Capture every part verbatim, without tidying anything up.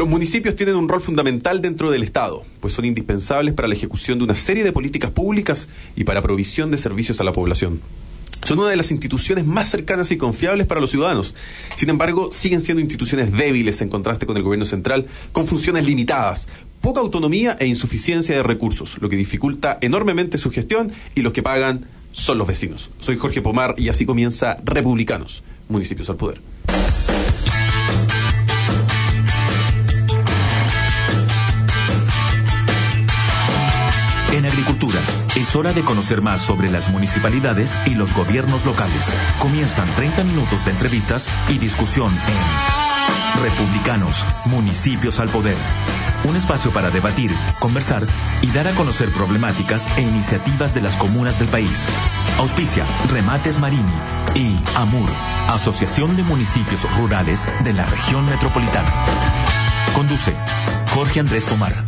Los municipios tienen un rol fundamental dentro del Estado, pues son indispensables para la ejecución de una serie de políticas públicas y para provisión de servicios a la población. Son una de las instituciones más cercanas y confiables para los ciudadanos. Sin embargo, siguen siendo instituciones débiles en contraste con el gobierno central, con funciones limitadas, poca autonomía e insuficiencia de recursos, lo que dificulta enormemente su gestión, y los que pagan son los vecinos. Soy Jorge Pomar y así comienza Republicanos, Municipios al Poder. En agricultura, es hora de conocer más sobre las municipalidades y los gobiernos locales. Comienzan treinta minutos de entrevistas y discusión en Republicanos, Municipios al Poder. Un espacio para debatir, conversar y dar a conocer problemáticas e iniciativas de las comunas del país. Auspicia Remates Marini y AMUR, Asociación de Municipios Rurales de la Región Metropolitana. Conduce Jorge Andrés Pomar.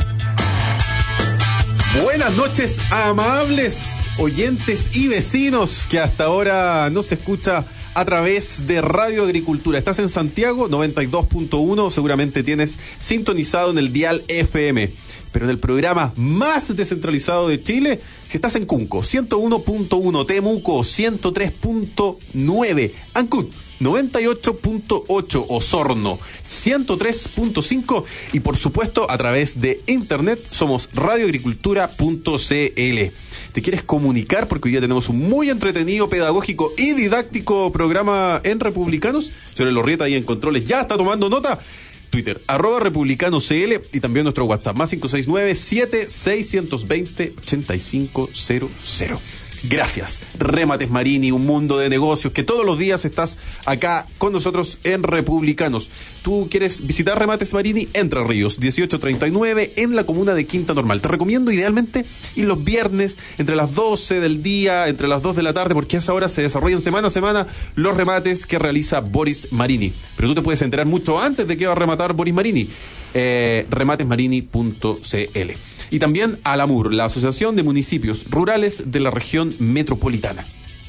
Buenas noches, amables oyentes y vecinos que hasta ahora no se escucha a través de Radio Agricultura. Estás en Santiago, noventa y dos punto uno, seguramente tienes sintonizado en el dial F M. Pero en el programa más descentralizado de Chile, si estás en Cunco, ciento uno punto uno, Temuco, ciento tres punto nueve, Ancud, noventa y ocho punto ocho, Osorno, ciento tres punto cinco y por supuesto a través de internet somos radio agricultura punto c l. ¿Te quieres comunicar? Porque hoy día tenemos un muy entretenido, pedagógico y didáctico programa en Republicanos. Señor Lorrieta ahí en controles ya está tomando nota. Twitter, arroba republicanos C L, y también nuestro WhatsApp, más cinco seis nueve, siete seis dos cero, ocho cinco cero cero. Gracias, Remates Marini, un mundo de negocios, que todos los días estás acá con nosotros en Republicanos. ¿Tú quieres visitar Remates Marini? Entre Ríos, dieciocho treinta y nueve, en la comuna de Quinta Normal. Te recomiendo idealmente ir los viernes, entre las doce del día, entre las dos de la tarde, porque a esa hora se desarrollan semana a semana los remates que realiza Boris Marini. Pero tú te puedes enterar mucho antes de que va a rematar Boris Marini. Eh, remates marini punto c l. Y también a la AMUR, la Asociación de Municipios Rurales de la Región Metropolitana.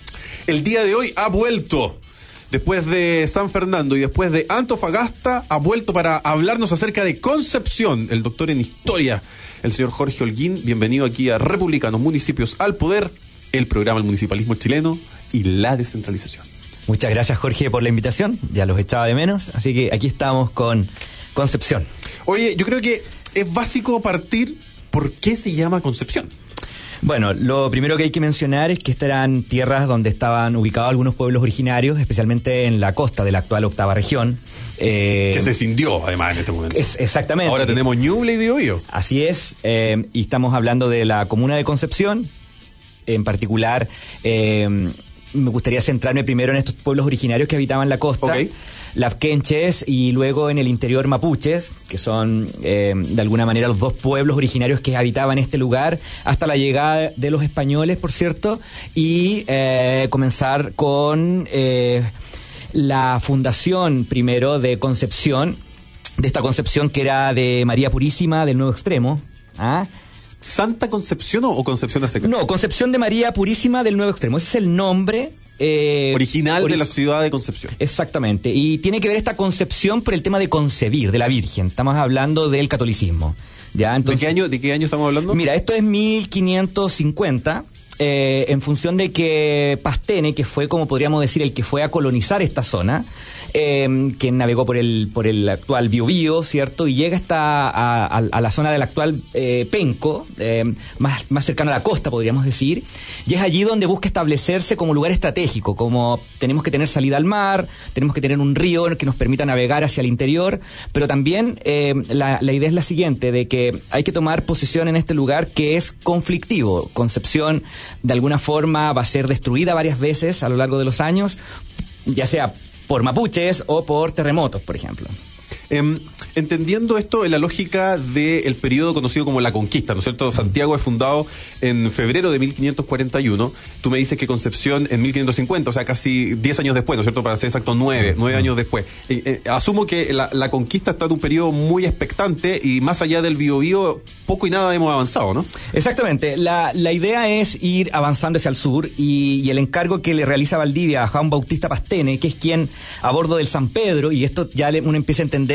El día de hoy ha vuelto, después de San Fernando y después de Antofagasta, ha vuelto para hablarnos acerca de Concepción, el doctor en Historia, el señor Jorge Holguín. Bienvenido aquí a Republicanos, Municipios al Poder, el programa del municipalismo chileno y la descentralización. Muchas gracias, Jorge, por la invitación, ya los echaba de menos, así que aquí estamos con Concepción. Oye, yo creo que es básico partir. ¿Por qué se llama Concepción? Bueno, lo primero que hay que mencionar es que estas eran tierras donde estaban ubicados algunos pueblos originarios, especialmente en la costa de la actual octava región. Eh, que se escindió, además, en este momento. Es, exactamente. Ahora tenemos Ñuble y Biobío. Así es, eh, y estamos hablando de la comuna de Concepción, en particular. Eh, me gustaría centrarme primero en estos pueblos originarios que habitaban la costa. Okay. Lafkenches y luego en el interior mapuches, que son eh, de alguna manera los dos pueblos originarios que habitaban este lugar hasta la llegada de los españoles, por cierto, y eh, comenzar con eh, la fundación primero de Concepción, de esta Concepción que era de María Purísima del Nuevo Extremo. ¿Ah? ¿Santa Concepción o Concepción de Seca? No, Concepción de María Purísima del Nuevo Extremo, ese es el nombre Eh, original ori- de la ciudad de Concepción. Exactamente, y tiene que ver esta concepción por el tema de concebir, de la Virgen. Estamos hablando del catolicismo. ¿Ya? Entonces, ¿De qué año, de qué año estamos hablando? Mira, esto es mil quinientos cincuenta, eh, en función de que Pastene, que fue, como podríamos decir, el que fue a colonizar esta zona, eh, que navegó por el por el actual Biobío, ¿cierto? Y llega hasta a, a, a la zona del actual eh, Penco, eh, más, más cercano a la costa, podríamos decir, y es allí donde busca establecerse como lugar estratégico, como tenemos que tener salida al mar, tenemos que tener un río que nos permita navegar hacia el interior, pero también eh, la, la idea es la siguiente, de que hay que tomar posición en este lugar que es conflictivo. Concepción, de alguna forma, va a ser destruida varias veces a lo largo de los años, ya sea por mapuches o por terremotos, por ejemplo. Eh, entendiendo esto en la lógica del periodo conocido como la conquista, ¿no es cierto? Santiago es fundado en febrero de mil quinientos cuarenta y uno. Tú me dices que Concepción en mil quinientos cincuenta, o sea, casi diez años después, ¿no es cierto? Para ser exacto, nueve, nueve años después. Eh, eh, asumo que la, la conquista está en un periodo muy expectante y más allá del Biobío, poco y nada hemos avanzado, ¿no? Exactamente. La, la idea es ir avanzando hacia el sur y, y el encargo que le realiza Valdivia a Juan Bautista Pastene, que es quien, a bordo del San Pedro, y esto ya le, uno empieza a entender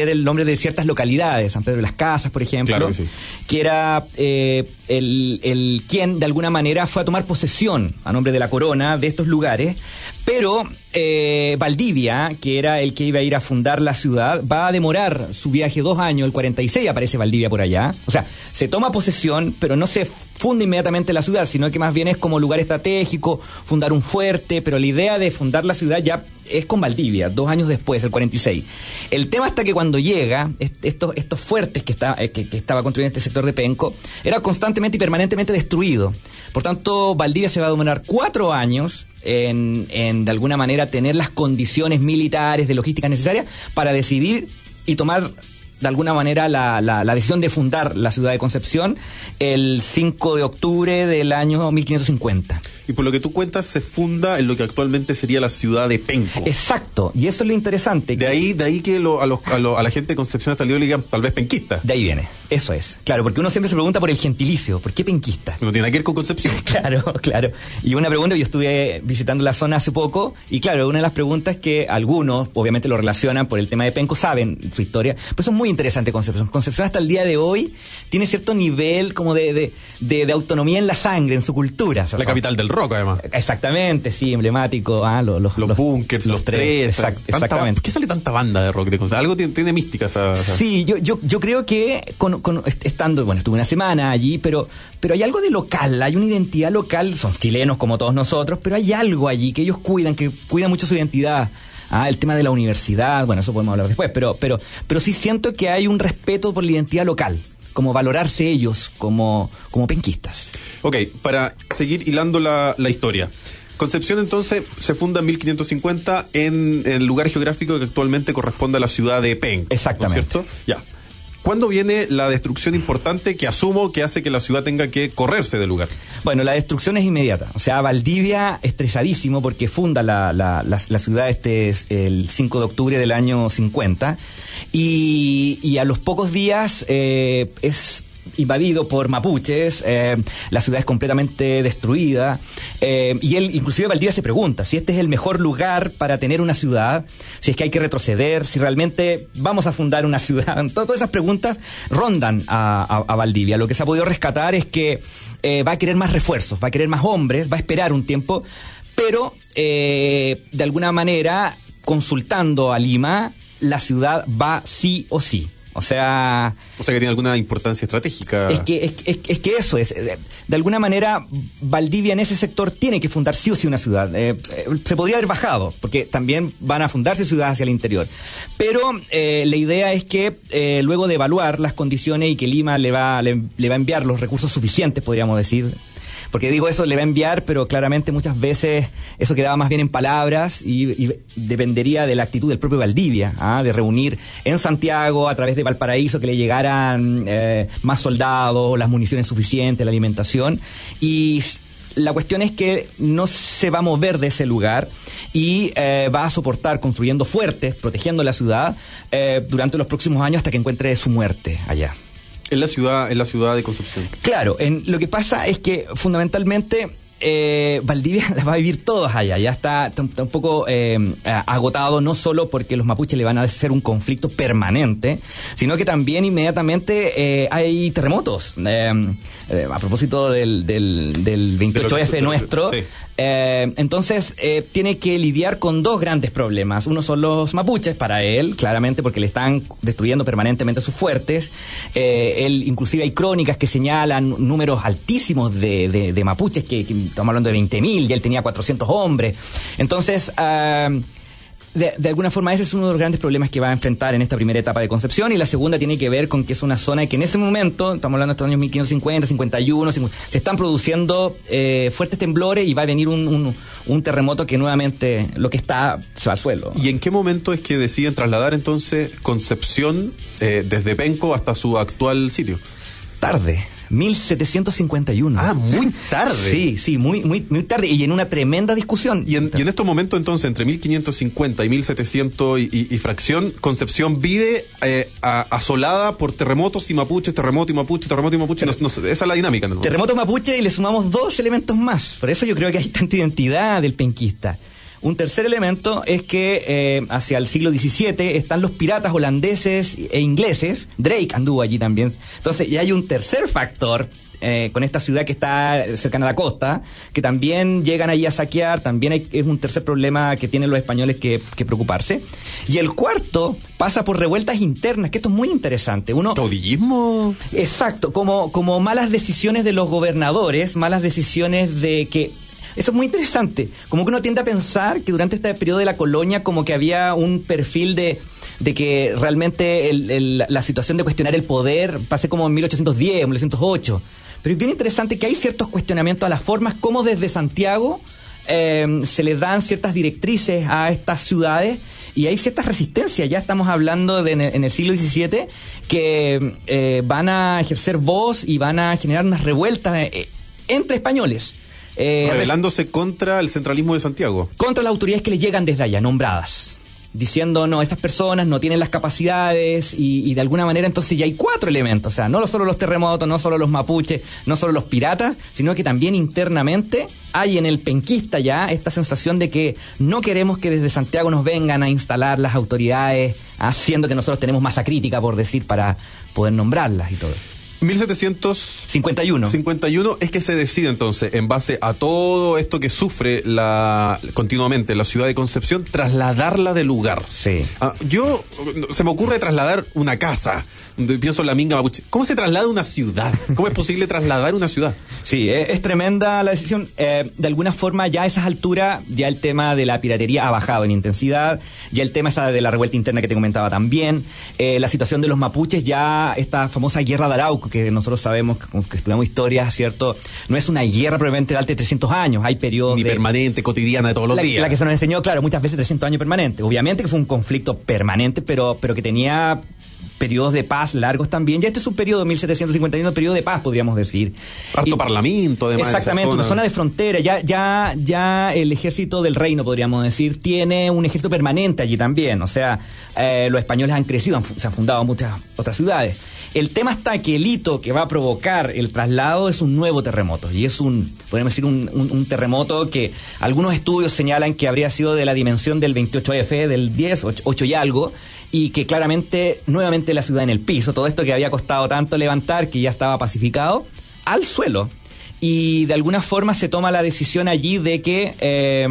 ser el nombre de ciertas localidades, San Pedro de las Casas, por ejemplo, claro que, sí. que era eh, el, el quien de alguna manera fue a tomar posesión a nombre de la corona de estos lugares, pero eh, Valdivia, que era el que iba a ir a fundar la ciudad, va a demorar su viaje dos años, el cuarenta y seis aparece Valdivia por allá, o sea, se toma posesión, pero no se funda inmediatamente la ciudad, sino que más bien es como lugar estratégico, fundar un fuerte, pero la idea de fundar la ciudad ya es con Valdivia, dos años después, el cuarenta y seis. El tema está que cuando llega, estos, estos fuertes que, está, que, que estaba construyendo este sector de Penco, era constantemente y permanentemente destruido. Por tanto, Valdivia se va a demorar cuatro años en, en, de alguna manera, tener las condiciones militares, de logística necesarias para decidir y tomar de alguna manera la, la, la decisión de fundar la ciudad de Concepción el cinco de octubre del año mil quinientos cincuenta. Y por lo que tú cuentas, se funda en lo que actualmente sería la ciudad de Penco. Exacto, y eso es lo interesante. De ahí, de ahí que lo, a, los, a, lo, a la gente de Concepción hasta el día le digan tal vez penquista. De ahí viene, eso es. Claro, porque uno siempre se pregunta por el gentilicio, ¿por qué penquista? No tiene que ver con Concepción. Claro, claro. Y una pregunta, yo estuve visitando la zona hace poco, y claro, una de las preguntas que algunos, obviamente lo relacionan por el tema de Penco, saben su historia, pues es muy interesante Concepción. Concepción hasta el día de hoy tiene cierto nivel como de, de, de, de autonomía en la sangre, en su cultura. O sea, la son, capital del rock, además. Exactamente, sí, emblemático. Ah, los, los, los, los bunkers, los, los tres. tres exact, tanta, exactamente. ¿Por qué sale tanta banda de rock de Concepción? Algo tiene, tiene mística esa, esa... Sí, yo, yo, yo creo que con, con, estando, bueno, estuve una semana allí, pero, pero hay algo de local, hay una identidad local, son chilenos como todos nosotros, pero hay algo allí que ellos cuidan, que cuidan mucho su identidad. Ah, el tema de la universidad, bueno, eso podemos hablar después, pero, pero, pero sí siento que hay un respeto por la identidad local, como valorarse ellos como, como penquistas. Ok, para seguir hilando la, la historia. Concepción entonces se funda en mil quinientos cincuenta en el lugar geográfico que actualmente corresponde a la ciudad de Penco. Exactamente. ¿No es cierto? Ya. ¿Cuándo viene la destrucción importante que asumo que hace que la ciudad tenga que correrse del lugar? Bueno, la destrucción es inmediata. O sea, Valdivia estresadísimo porque funda la, la, la, la ciudad este es el cinco de octubre del año cincuenta y, y a los pocos días eh, es invadido por mapuches, eh, la ciudad es completamente destruida, eh, y él, inclusive Valdivia se pregunta si este es el mejor lugar para tener una ciudad, si es que hay que retroceder, si realmente vamos a fundar una ciudad. Todas esas preguntas rondan a, a, a Valdivia. Lo que se ha podido rescatar es que eh, va a querer más refuerzos, va a querer más hombres, va a esperar un tiempo, pero eh, de alguna manera, consultando a Lima, la ciudad va sí o sí. O sea... O sea que tiene alguna importancia estratégica. Es que, es, es, es que eso es. De alguna manera, Valdivia en ese sector tiene que fundar sí o sí una ciudad. Eh, eh, se podría haber bajado, porque también van a fundarse ciudades hacia el interior. Pero eh, la idea es que eh, luego de evaluar las condiciones y que Lima le va, le, le va a enviar los recursos suficientes, podríamos decir. Porque digo eso, le va a enviar, pero claramente muchas veces eso quedaba más bien en palabras y, y dependería de la actitud del propio Valdivia, ¿ah? De reunir en Santiago, a través de Valparaíso, que le llegaran eh, más soldados, las municiones suficientes, la alimentación. Y la cuestión es que no se va a mover de ese lugar y eh, va a soportar construyendo fuertes, protegiendo la ciudad eh, durante los próximos años hasta que encuentre su muerte allá. En la ciudad, en la ciudad de Concepción. Claro, en, lo que pasa es que fundamentalmente eh, Valdivia las va a vivir todas allá. Ya está, está un poco eh, agotado, no solo porque los mapuches le van a hacer un conflicto permanente, sino que también inmediatamente eh, hay terremotos. Eh, eh, a propósito del, del, del veintiocho efe de nuestro, sí. eh, entonces eh, tiene que lidiar con dos grandes problemas. Uno son los mapuches para él, claramente porque le están destruyendo permanentemente sus fuertes. Eh, él, inclusive hay crónicas que señalan números altísimos de, de, de mapuches, que, que estamos hablando de veinte mil, y él tenía cuatrocientos hombres. Entonces... Uh, De, de alguna forma ese es uno de los grandes problemas que va a enfrentar en esta primera etapa de Concepción, y la segunda tiene que ver con que es una zona que en ese momento, estamos hablando de estos años mil quinientos cincuenta, cincuenta y uno, cincuenta, se están produciendo eh, fuertes temblores y va a venir un, un, un terremoto que nuevamente lo que está se va al suelo. ¿Y en qué momento es que deciden trasladar entonces Concepción eh, desde Penco hasta su actual sitio? Tarde. mil setecientos cincuenta y uno. Ah, muy tarde. Sí, sí, muy, muy, muy tarde y en una tremenda discusión. Y en, y en estos momentos, entonces, entre mil quinientos cincuenta y mil setecientos y, y, y fracción, Concepción vive eh, a, asolada por terremotos y mapuches, terremoto y mapuche, terremoto y mapuche. No, no, esa es la dinámica, ¿no? Terremoto mapuche y le sumamos dos elementos más. Por eso yo creo que hay tanta identidad del penquista. Un tercer elemento es que eh, hacia el siglo diecisiete están los piratas holandeses e ingleses. Drake anduvo allí también. Entonces, y hay un tercer factor eh, con esta ciudad que está cercana a la costa, que también llegan ahí a saquear. También hay, es un tercer problema que tienen los españoles que, que preocuparse. Y el cuarto pasa por revueltas internas, que esto es muy interesante. Uno, ¿caudillismo? Exacto, como, como malas decisiones de los gobernadores, malas decisiones de que... Eso es muy interesante. Como que uno tiende a pensar que durante este periodo de la colonia como que había un perfil de, de que realmente el, el, la situación de cuestionar el poder pase como en mil ochocientos diez, mil ochocientos ocho. Pero es bien interesante que hay ciertos cuestionamientos a las formas como desde Santiago eh, se le dan ciertas directrices a estas ciudades y hay ciertas resistencias. Ya estamos hablando de en, el, en el siglo diecisiete que eh, van a ejercer voz y van a generar unas revueltas eh, entre españoles. Eh, rebelándose contra el centralismo de Santiago. Contra las autoridades que le llegan desde allá, nombradas. Diciendo, no, estas personas no tienen las capacidades y, y de alguna manera entonces ya hay cuatro elementos. O sea, no solo los terremotos, no solo los mapuches, no solo los piratas, sino que también internamente hay en el penquista ya esta sensación de que no queremos que desde Santiago nos vengan a instalar las autoridades, haciendo que nosotros tenemos masa crítica, por decir, para poder nombrarlas y todo. mil setecientos cincuenta y uno cincuenta y uno es que se decide entonces, en base a todo esto que sufre la continuamente la ciudad de Concepción, trasladarla de lugar. Sí. Ah, yo, se me ocurre trasladar una casa, pienso en la minga mapuche. ¿Cómo se traslada una ciudad? ¿Cómo es posible trasladar una ciudad? Sí, es, es tremenda la decisión. Eh, de alguna forma ya a esas alturas, ya el tema de la piratería ha bajado en intensidad, ya el tema esa de la revuelta interna que te comentaba también, eh, la situación de los mapuches, ya esta famosa guerra de Arauco, que nosotros sabemos, que estudiamos historia, ¿cierto? No es una guerra probablemente de alta de trescientos años, hay periodos ni de, permanente, cotidiana de todos los la, días. La que se nos enseñó, claro, muchas veces trescientos años permanente. Obviamente que fue un conflicto permanente, pero, pero que tenía periodos de paz largos también. Ya este es un periodo, mil setecientos cincuenta y uno, periodo de paz, podríamos decir. Harto y, parlamento, además. Exactamente, zona. una zona de frontera. Ya, ya, ya el ejército del reino, podríamos decir, tiene un ejército permanente allí también. O sea, eh, los españoles han crecido, han, se han fundado muchas otras ciudades. El tema está que el hito que va a provocar el traslado es un nuevo terremoto. Y es un, podríamos decir, un, un, un terremoto que algunos estudios señalan que habría sido de la dimensión del veintiocho F, del diez, ocho, ocho y algo, y que claramente, nuevamente la ciudad en el piso, todo esto que había costado tanto levantar, que ya estaba pacificado, al suelo. Y de alguna forma se toma la decisión allí de que eh,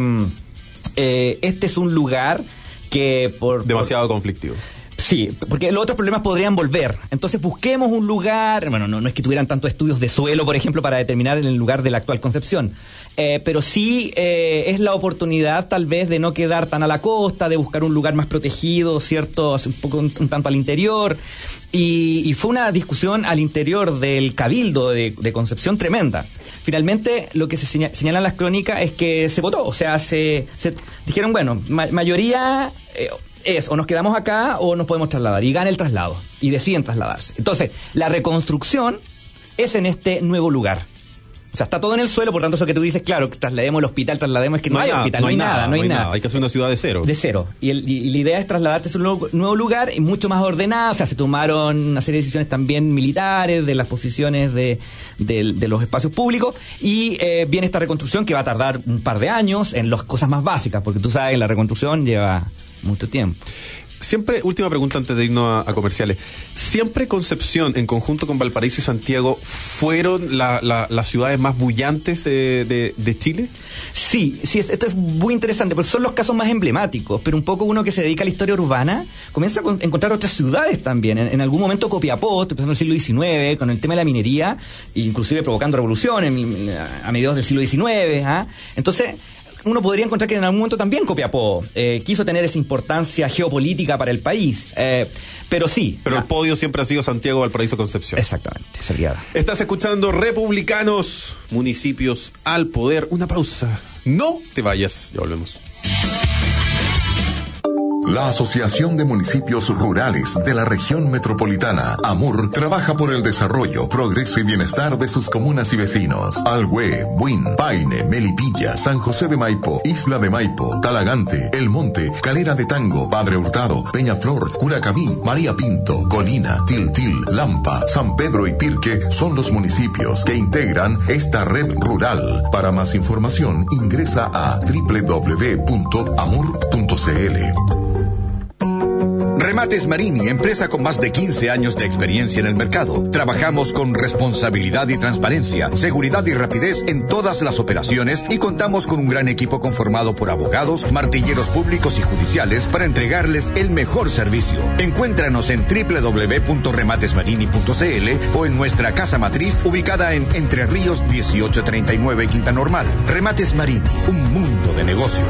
eh, este es un lugar que por... demasiado por, conflictivo. Sí, porque los otros problemas podrían volver. Entonces busquemos un lugar, bueno, no, no es que tuvieran tantos estudios de suelo, por ejemplo, para determinar el lugar de la actual Concepción, eh, pero sí eh, es la oportunidad tal vez de no quedar tan a la costa, de buscar un lugar más protegido, ¿cierto? Un poco un, un tanto al interior. Y, y fue una discusión al interior del Cabildo de, de Concepción tremenda. Finalmente, lo que se señala, señalan las crónicas es que se votó, o sea, se, se dijeron, bueno, ma- mayoría... Eh, es o nos quedamos acá o nos podemos trasladar, y gana el traslado y deciden trasladarse. Entonces la reconstrucción es en este nuevo lugar, o sea, está todo en el suelo. Por tanto, eso que tú dices, claro, que traslademos el hospital, traslademos, es que no, no hay nada, hospital, no hay nada, nada no hay nada. nada hay que hacer una ciudad de cero de cero, y, el, y la idea es trasladarte a un nuevo, nuevo lugar y mucho más ordenado. O sea, se tomaron una serie de decisiones también militares de las posiciones de, de, de los espacios públicos, y eh, viene esta reconstrucción que va a tardar un par de años en las cosas más básicas, porque tú sabes, la reconstrucción lleva mucho tiempo. Siempre, última pregunta antes de irnos a, a comerciales. ¿Siempre Concepción, en conjunto con Valparaíso y Santiago, fueron la, la, las ciudades más bullantes eh, de, de Chile? Sí, sí, esto es muy interesante, porque son los casos más emblemáticos, pero un poco uno que se dedica a la historia urbana comienza a encontrar otras ciudades también. En, en algún momento Copiapó, empezando en el siglo diecinueve, con el tema de la minería, inclusive provocando revoluciones a mediados del siglo diecinueve. ¿ah? Entonces... uno podría encontrar que en algún momento también Copiapó eh, quiso tener esa importancia geopolítica para el país, eh, pero sí. Pero la... el podio siempre ha sido Santiago, Valparaíso, Concepción. Exactamente, esa guiada. Estás escuchando Republicanos, municipios al poder. Una pausa. No te vayas, ya volvemos. La Asociación de Municipios Rurales de la Región Metropolitana, AMUR, trabaja por el desarrollo, progreso y bienestar de sus comunas y vecinos. Alhué, Buin, Paine, Melipilla, San José de Maipo, Isla de Maipo, Talagante, El Monte, Calera de Tango, Padre Hurtado, Peñaflor, Curacaví, María Pinto, Colina, Tiltil, Lampa, San Pedro y Pirque son los municipios que integran esta red rural. Para más información, ingresa a doble u doble u doble u punto amur punto c l. Remates Marini, empresa con más de quince años de experiencia en el mercado. Trabajamos con responsabilidad y transparencia, seguridad y rapidez en todas las operaciones y contamos con un gran equipo conformado por abogados, martilleros públicos y judiciales para entregarles el mejor servicio. Encuéntranos en doble u doble u doble u punto remates marini punto c l o en nuestra casa matriz ubicada en Entre Ríos dieciocho treinta y nueve Quinta Normal. Remates Marini, un mundo de negocios.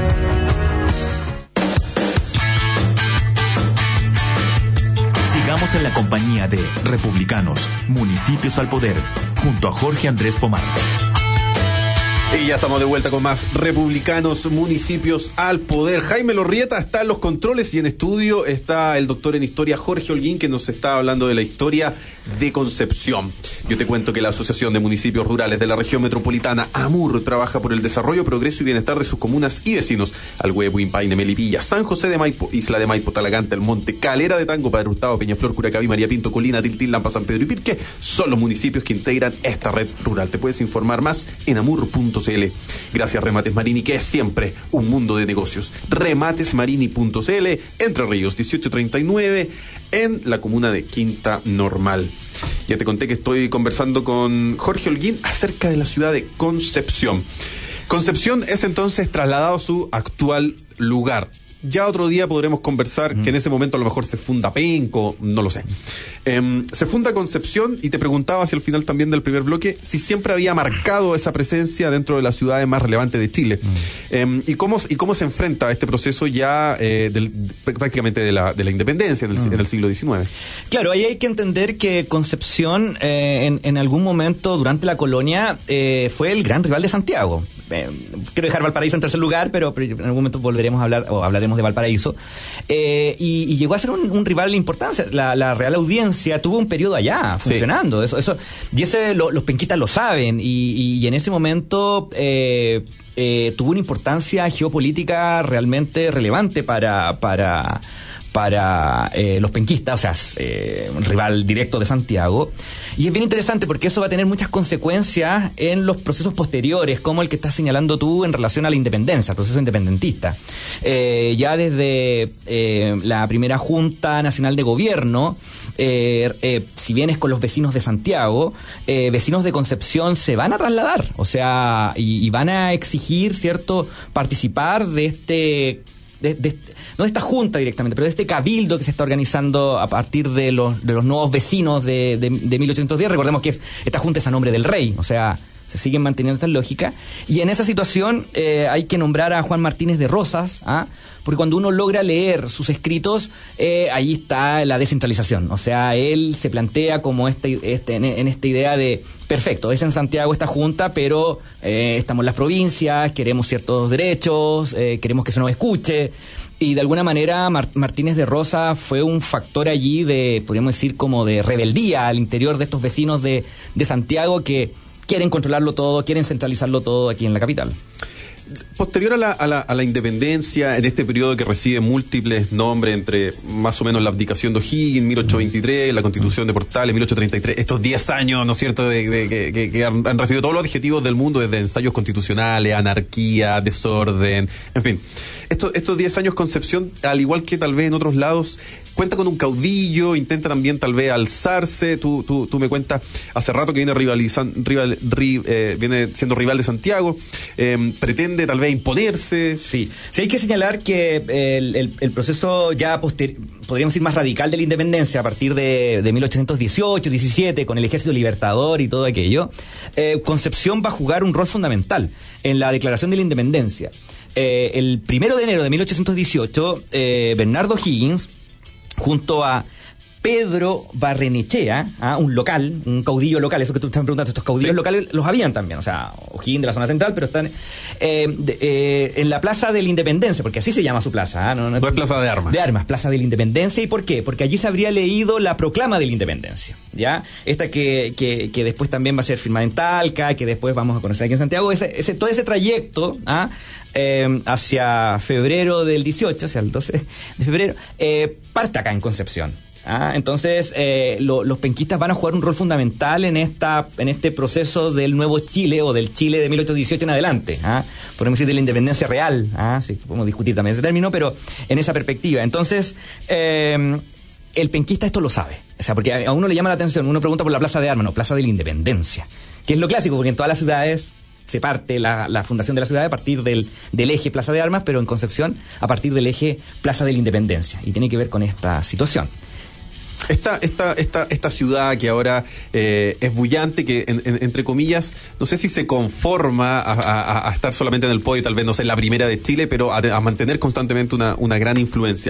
Sigamos en la compañía de Republicanos, Municipios al Poder, junto a Jorge Andrés Pomar. Y ya estamos de vuelta con más Republicanos, Municipios al Poder. Jaime Lorrieta está en los controles y en estudio está el doctor en historia Jorge Holguín, que nos está hablando de la historia de Concepción. Yo te cuento que la Asociación de Municipios Rurales de la Región Metropolitana, AMUR, trabaja por el desarrollo, progreso y bienestar de sus comunas y vecinos. Alhué, Buin, Paine, Melipilla, San José de Maipo, Isla de Maipo, Talagante, El Monte, Calera de Tango, Padre Hurtado, Peñaflor, Curacaví, María Pinto, Colina, Tiltil, Lampa, San Pedro y Pirque son los municipios que integran esta red rural. Te puedes informar más en amur punto c l. Gracias Remates Marini, que es siempre un mundo de negocios. remates marini punto c l, Entre Ríos dieciocho treinta y nueve, en la comuna de Quinta Normal. Ya te conté que estoy conversando con Jorge Holguín acerca de la ciudad de Concepción. Concepción es entonces trasladado a su actual lugar. Ya otro día podremos conversar mm. que en ese momento a lo mejor se funda Penco, no lo sé. Eh, se funda Concepción y te preguntaba hacia el final también del primer bloque si siempre había marcado esa presencia dentro de las ciudades más relevantes de Chile. Mm. Eh, y cómo y cómo se enfrenta a este proceso ya eh, del, prácticamente de la, de la independencia en el, mm. en el siglo diecinueve. Claro, ahí hay que entender que Concepción eh, en, en algún momento durante la colonia eh, fue el gran rival de Santiago. Eh, quiero dejar Valparaíso en tercer lugar, pero, pero en algún momento volveremos a hablar o hablaremos de Valparaíso. Eh, y, y llegó a ser un, un rival de importancia. La, la Real Audiencia tuvo un periodo allá funcionando. Sí. Eso, eso, y ese lo, los penquistas lo saben. Y, y, y en ese momento eh, eh, tuvo una importancia geopolítica realmente relevante para para para eh, los penquistas, o sea, eh, un rival directo de Santiago. Y es bien interesante porque eso va a tener muchas consecuencias en los procesos posteriores, como el que estás señalando tú en relación a la independencia, el proceso independentista. Eh, ya desde eh, la primera Junta Nacional de Gobierno, eh, eh, si bien es con los vecinos de Santiago, eh, vecinos de Concepción se van a trasladar, o sea, y, y van a exigir, ¿cierto?, participar de este... De, de, no de esta junta directamente, pero de este cabildo que se está organizando a partir de los, de los nuevos vecinos de, de, de mil ochocientos diez. Recordemos que es, esta junta es a nombre del rey, o sea, se siguen manteniendo esta lógica. Y en esa situación eh, hay que nombrar a Juan Martínez de Rosas, ¿ah? Porque cuando uno logra leer sus escritos, eh, ahí está la descentralización. O sea, él se plantea como este, este, en, en esta idea de, perfecto, es en Santiago esta junta, pero eh, estamos en las provincias, queremos ciertos derechos, eh, queremos que se nos escuche. Y de alguna manera Mar- Martínez de Rosa fue un factor allí de, podríamos decir, como de rebeldía al interior de estos vecinos de, de Santiago que quieren controlarlo todo, quieren centralizarlo todo aquí en la capital. Posterior a la, a, la, a la independencia, en este periodo que recibe múltiples nombres, entre más o menos la abdicación de O'Higgins, mil ochocientos veintitrés, la Constitución de Portales, mil ochocientos treinta y tres, estos diez años, ¿no es cierto?, de, de, de, que, que han, han recibido todos los adjetivos del mundo, desde ensayos constitucionales, anarquía, desorden, en fin. Estos, estos diez años Concepción, al igual que tal vez en otros lados, cuenta con un caudillo, intenta también tal vez alzarse. Tú, tú, tú me cuentas hace rato que viene rivalizando, rival, ri, eh, viene siendo rival de Santiago, eh, pretende tal vez imponerse. Sí, sí hay que señalar que el, el, el proceso ya posterior, podríamos decir más radical de la independencia a partir de, de mil ochocientos dieciocho, diecisiete, con el Ejército Libertador y todo aquello, eh, Concepción va a jugar un rol fundamental en la Declaración de la Independencia. Eh, el primero de enero de mil ochocientos dieciocho, eh, Bernardo O'Higgins, junto a Pedro Barrenechea, ¿ah? un local, un caudillo local, eso que tú estás preguntando, estos caudillos sí. locales los habían también, o sea, O'Higgins de la zona central, pero están eh, de, eh, en la Plaza de la Independencia, porque así se llama su plaza. ¿ah? No, no, no es Plaza de Armas. De Armas, Plaza de la Independencia. ¿Y por qué? Porque allí se habría leído la proclama de la Independencia, ¿ya? Esta que, que, que después también va a ser firmada en Talca, que después vamos a conocer aquí en Santiago, ese, ese, todo ese trayecto, ¿ah? eh, hacia febrero del dieciocho, hacia el doce de febrero, eh, parte acá en Concepción. Ah, entonces eh, lo, los penquistas van a jugar un rol fundamental en esta en este proceso del nuevo Chile o del Chile de mil ochocientos dieciocho en adelante. ¿ah? Podemos decir de la independencia real, ¿ah? sí, podemos discutir también ese término, pero en esa perspectiva. Entonces, eh, el penquista esto lo sabe. O sea, porque a uno le llama la atención, uno pregunta por la Plaza de Armas, no, Plaza de la Independencia, que es lo clásico, porque en todas las ciudades se parte la, la fundación de la ciudad a partir del, del eje Plaza de Armas, pero en Concepción a partir del eje Plaza de la Independencia. Y tiene que ver con esta situación. Esta, esta, esta, esta ciudad que ahora eh, es bullante, que en, en, entre comillas, no sé si se conforma a, a, a estar solamente en el podio, tal vez no sé, la primera de Chile, pero a, a mantener constantemente una, una gran influencia,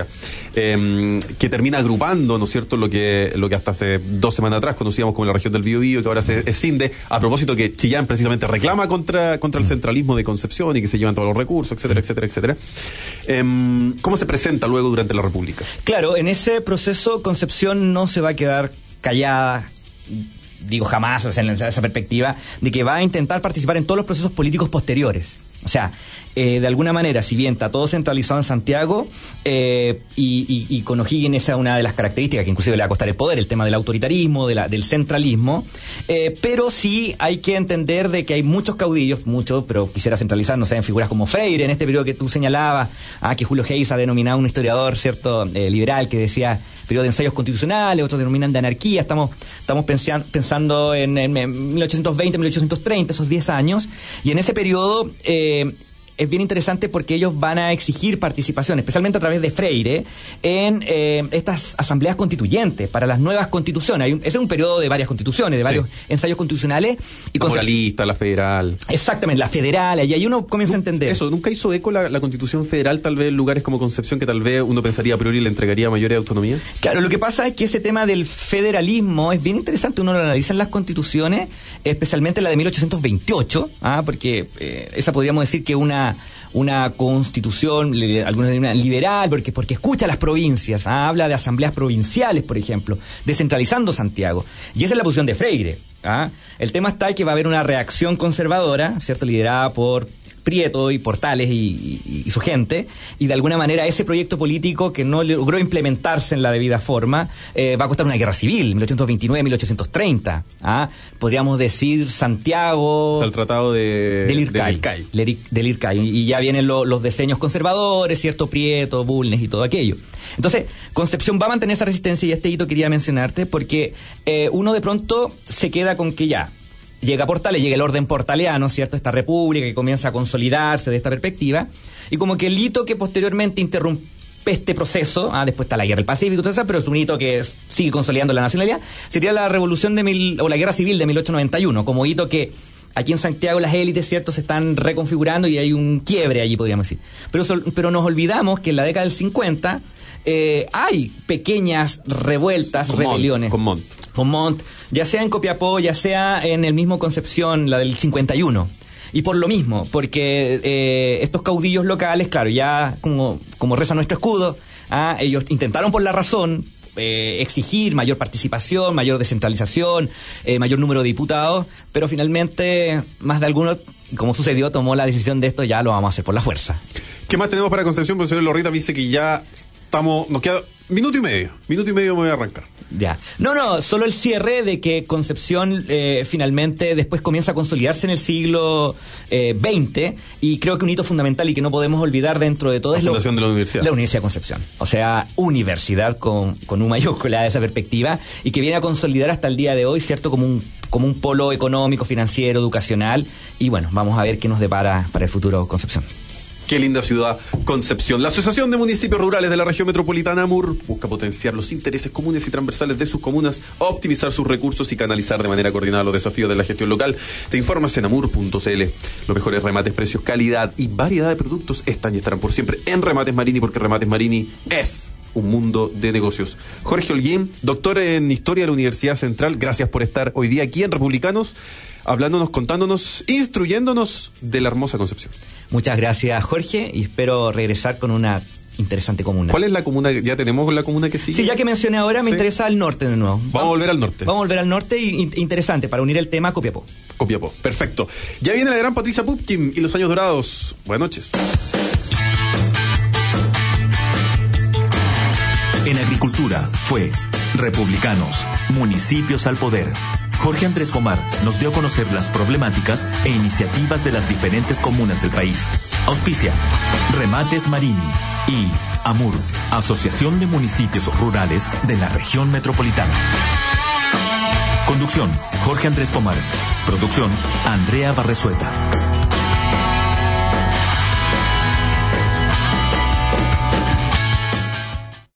eh, que termina agrupando, ¿no es cierto?, lo que, lo que hasta hace dos semanas atrás conocíamos como la región del Biobío, que ahora se escinde, a propósito que Chillán precisamente reclama contra, contra el centralismo de Concepción y que se llevan todos los recursos, etcétera, etcétera, etcétera. Eh, ¿Cómo se presenta luego durante la República? Claro, en ese proceso Concepción no se va a quedar callada, digo jamás, o sea, en esa perspectiva de que va a intentar participar en todos los procesos políticos posteriores. O sea, eh, de alguna manera, si bien está todo centralizado en Santiago, eh, y, y, y con O'Higgins esa es una de las características que inclusive le va a costar el poder, el tema del autoritarismo, de la, del centralismo, eh, pero sí hay que entender de que hay muchos caudillos, muchos, pero quisiera centralizar, no sé, en figuras como Freire, en este periodo que tú señalabas, ah, que Julio Hayes ha denominado un historiador, cierto, eh, liberal, que decía periodo de ensayos constitucionales, otros denominan de anarquía, estamos, estamos pensian, pensando en, en, en mil ochocientos veinte, mil ochocientos treinta, esos diez años, y en ese periodo eh, es bien interesante porque ellos van a exigir participación, especialmente a través de Freire, en eh, estas asambleas constituyentes para las nuevas constituciones. Hay un, ese es un periodo de varias constituciones, de varios sí. ensayos constitucionales. Y la moralista, la federal. Exactamente, la federal, y ahí uno comienza a entender. Eso, ¿nunca hizo eco la, la constitución federal, tal vez en lugares como Concepción, que tal vez uno pensaría a priori le entregaría mayores autonomía? Claro, lo que pasa es que ese tema del federalismo es bien interesante, uno lo analiza en las constituciones, especialmente la de mil ochocientos veintiocho, ¿ah? porque eh, esa podríamos decir que una una constitución, algunos de una liberal, porque, porque escucha las provincias, ¿ah? habla de asambleas provinciales, por ejemplo, descentralizando Santiago. Y esa es la posición de Freire. ¿ah? El tema está que va a haber una reacción conservadora, ¿cierto?, liderada por Prieto y Portales y, y, y su gente, y de alguna manera ese proyecto político que no logró implementarse en la debida forma, eh, va a costar una guerra civil, mil ochocientos veintinueve, mil ochocientos treinta. ¿ah? Podríamos decir Santiago... El tratado de... Del Ircay. Del, del Ircay. Y ya vienen lo, los diseños conservadores, cierto, Prieto, Bulnes y todo aquello. Entonces, Concepción va a mantener esa resistencia, y este hito quería mencionarte, porque eh, uno de pronto se queda con que ya... Llega Portales, llega el orden portaleano, ¿cierto? Esta república que comienza a consolidarse de esta perspectiva, y como que el hito que posteriormente interrumpe este proceso, ah, después está la guerra del Pacífico, todo eso, pero es un hito que es, sigue consolidando la nacionalidad, sería la revolución de mil, o la guerra civil de mil ochocientos noventa y uno, como hito que aquí en Santiago las élites, ¿cierto?, se están reconfigurando y hay un quiebre allí, podríamos decir. Pero, pero nos olvidamos que en la década del cincuenta eh, hay pequeñas revueltas, con rebeliones. Montt, con Montt. Con Montt, ya sea en Copiapó, ya sea en el mismo Concepción, la del cincuenta y uno. Y por lo mismo, porque eh, estos caudillos locales, claro, ya como, como reza nuestro escudo, ah, ellos intentaron por la razón eh, exigir mayor participación, mayor descentralización, eh, mayor número de diputados, pero finalmente más de alguno, como sucedió, tomó la decisión de esto, ya lo vamos a hacer por la fuerza. ¿Qué más tenemos para Concepción? Profesor Lorrita dice que ya estamos, nos queda minuto y medio, minuto y medio me voy a arrancar. Ya. No, no, solo el cierre de que Concepción eh, finalmente después comienza a consolidarse en el siglo veinte, eh, y creo que un hito fundamental y que no podemos olvidar dentro de todo la es fundación lo, de la universidad. La Universidad de Concepción. O sea, universidad con, con U mayúscula de esa perspectiva, y que viene a consolidar hasta el día de hoy, ¿cierto?, como un, como un polo económico, financiero, educacional, y bueno, vamos a ver qué nos depara para el futuro Concepción. Qué linda ciudad, Concepción. La Asociación de Municipios Rurales de la Región Metropolitana AMUR busca potenciar los intereses comunes y transversales de sus comunas, optimizar sus recursos y canalizar de manera coordinada los desafíos de la gestión local. Te informas en amur punto c l. Los mejores remates, precios, calidad y variedad de productos están y estarán por siempre en Remates Marini, porque Remates Marini es un mundo de negocios. Jorge Holguín, doctor en Historia de la Universidad Central, gracias por estar hoy día aquí en Republicanos, hablándonos, contándonos, instruyéndonos de la hermosa Concepción. Muchas gracias, Jorge, y espero regresar con una interesante comuna. ¿Cuál es la comuna? ¿Ya tenemos la comuna que sigue? Sí, ya que mencioné ahora, me ¿Sí? interesa al norte de nuevo. Vamos, vamos a volver al norte. Vamos a volver al norte y in- interesante para unir el tema a Copiapó. Copiapó, perfecto. Ya viene la gran Patricia Pupkin y los años dorados. Buenas noches. En agricultura fue Republicanos, Municipios al Poder. Jorge Andrés Pomar nos dio a conocer las problemáticas e iniciativas de las diferentes comunas del país. Auspicia Remates Marini y AMUR, Asociación de Municipios Rurales de la Región Metropolitana. Conducción, Jorge Andrés Pomar. Producción, Andrea Barresueta.